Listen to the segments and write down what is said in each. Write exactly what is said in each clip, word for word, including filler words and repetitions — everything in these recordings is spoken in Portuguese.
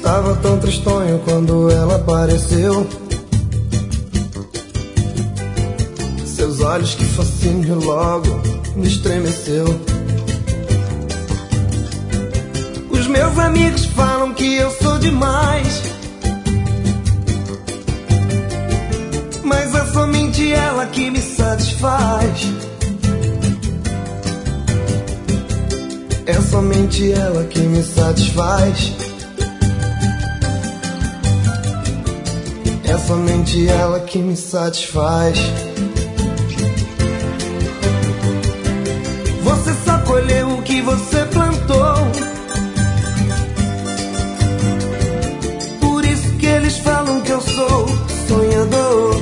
Tava tão tristonho quando ela apareceu. Seus olhos, que fascínio, logo me estremeceu. Os meus amigos falam que eu sou demais, mas é somente ela que me satisfaz. É somente ela que me satisfaz. É somente ela que me satisfaz. Você só colheu o que você plantou. Por isso que eles falam que eu sou sonhador.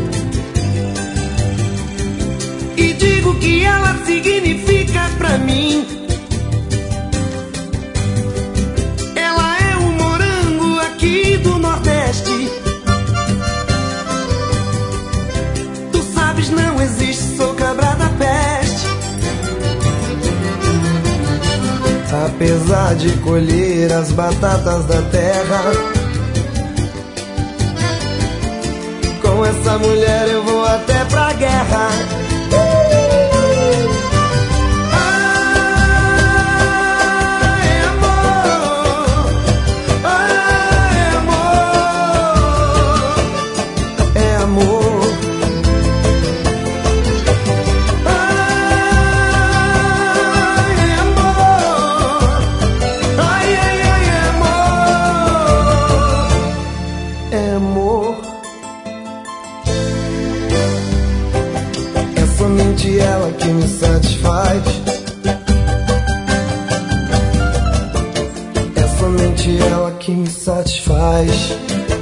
E digo que ela significa pra mim. Ela é um morango aqui do Nordeste. Tu sabes, não existe, sou cabra da peste. Apesar de colher as batatas da terra, com essa mulher eu vou até pra guerra. É somente ela que me satisfaz. É somente ela que me satisfaz.